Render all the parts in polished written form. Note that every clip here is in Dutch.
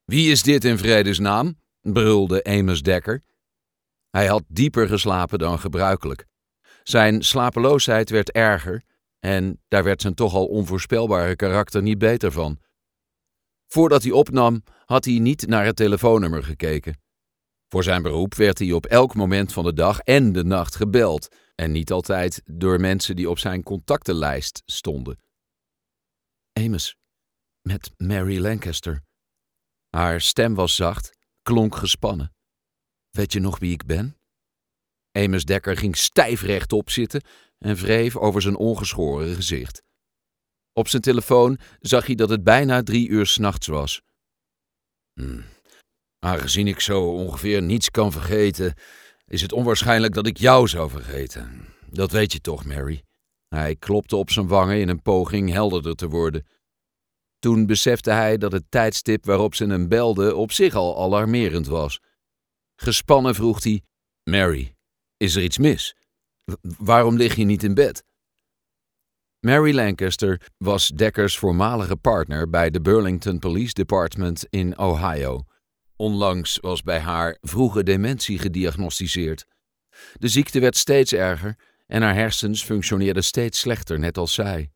Wie is dit in vredesnaam? Brulde Amos Dekker. Hij had dieper geslapen dan gebruikelijk. Zijn slapeloosheid werd erger en daar werd zijn toch al onvoorspelbare karakter niet beter van. Voordat hij opnam, had hij niet naar het telefoonnummer gekeken. Voor zijn beroep werd hij op elk moment van de dag en de nacht gebeld en niet altijd door mensen die op zijn contactenlijst stonden. Amos, met Mary Lancaster. Haar stem was zacht, klonk gespannen. Weet je nog wie ik ben? Amos Dekker ging stijf rechtop zitten en wreef over zijn ongeschoren gezicht. Op zijn telefoon zag hij dat het bijna 3 uur 's nachts was. Aangezien ik zo ongeveer niets kan vergeten, is het onwaarschijnlijk dat ik jou zou vergeten. Dat weet je toch, Mary? Hij klopte op zijn wangen in een poging helderder te worden. Toen besefte hij dat het tijdstip waarop ze hem belde op zich al alarmerend was. Gespannen vroeg hij: Mary, is er iets mis? Waarom lig je niet in bed? Mary Lancaster was Dekkers voormalige partner bij de Burlington Police Department in Ohio. Onlangs was bij haar vroege dementie gediagnosticeerd. De ziekte werd steeds erger en haar hersens functioneerden steeds slechter, net als zij.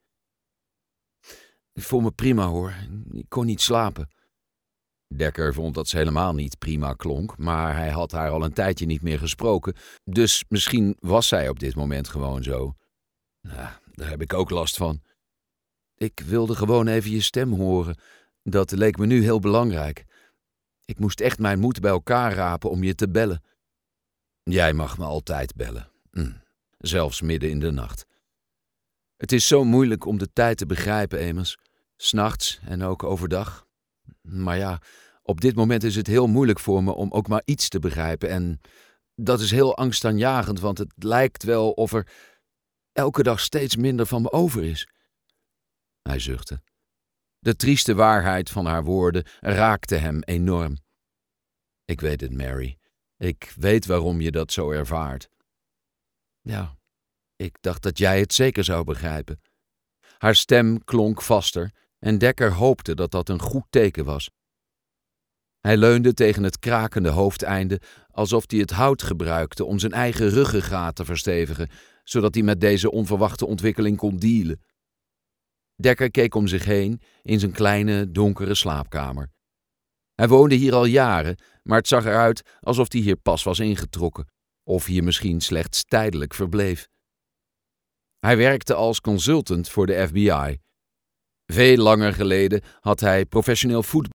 Ik voel me prima hoor, ik kon niet slapen. Dekker vond dat ze helemaal niet prima klonk, maar hij had haar al een tijdje niet meer gesproken, dus misschien was zij op dit moment gewoon zo. Daar heb ik ook last van. Ik wilde gewoon even je stem horen, dat leek me nu heel belangrijk. Ik moest echt mijn moed bij elkaar rapen om je te bellen. Jij mag me altijd bellen, zelfs midden in de nacht. Het is zo moeilijk om de tijd te begrijpen, Amos. 's Nachts en ook overdag. Maar ja, op dit moment is het heel moeilijk voor me om ook maar iets te begrijpen. En dat is heel angstaanjagend, want het lijkt wel of er elke dag steeds minder van me over is. Hij zuchtte. De trieste waarheid van haar woorden raakte hem enorm. Ik weet het, Mary. Ik weet waarom je dat zo ervaart. Ja, ik dacht dat jij het zeker zou begrijpen. Haar stem klonk vaster en Dekker hoopte dat dat een goed teken was. Hij leunde tegen het krakende hoofdeinde alsof hij het hout gebruikte om zijn eigen ruggengraat te verstevigen, zodat hij met deze onverwachte ontwikkeling kon dealen. Dekker keek om zich heen in zijn kleine, donkere slaapkamer. Hij woonde hier al jaren, maar het zag eruit alsof hij hier pas was ingetrokken, of hier misschien slechts tijdelijk verbleef. Hij werkte als consultant voor de FBI. Veel langer geleden had hij professioneel voetbal